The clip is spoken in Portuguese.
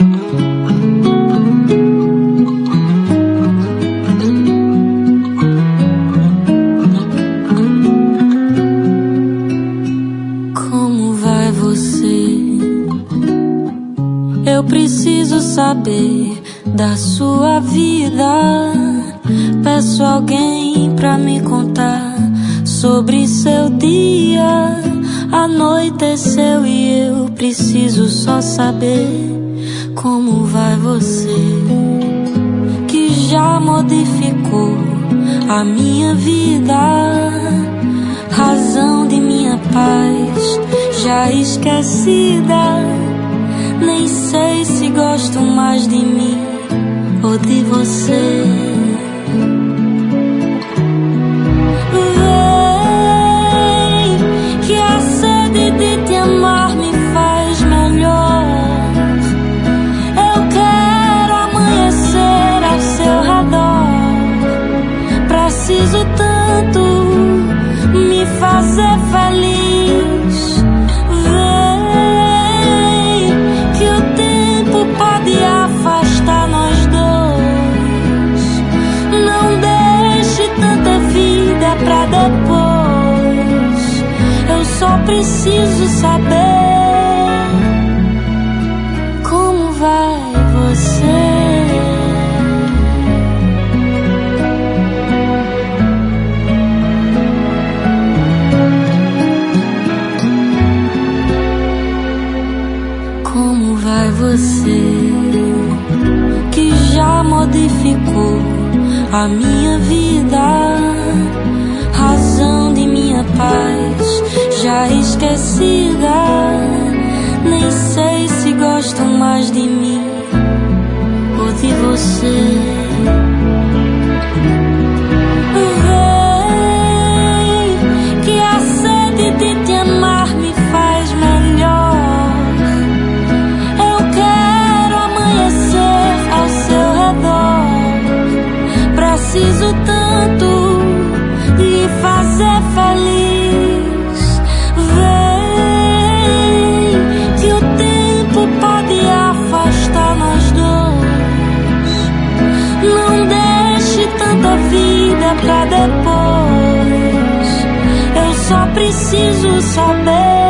Eu preciso saber da sua vida. Peço alguém pra me contar sobre seu dia. Anoiteceu e eu preciso só saber como vai você, que já modificou a minha vida, razão de minha paz já esquecida. Nem sei se gosto mais de mim ou de você. Vem, que a sede de te amar me faz melhor. Eu quero amanhecer ao seu redor. Preciso tanto me fazer feliz. Afastar nós dois. Não deixe tanta vida pra depois. Eu só preciso saber como vai você. Como vai você, que já modificou a minha vida, razão de minha paz já esquecida. Nem sei se gosto mais de mim ou de você. Vem, que a sede de te amar me faz melhor. Preciso tanto lhe fazer feliz. Vem, que o tempo pode afastar nós dois. Não deixe tanta vida pra depois. Eu só preciso saber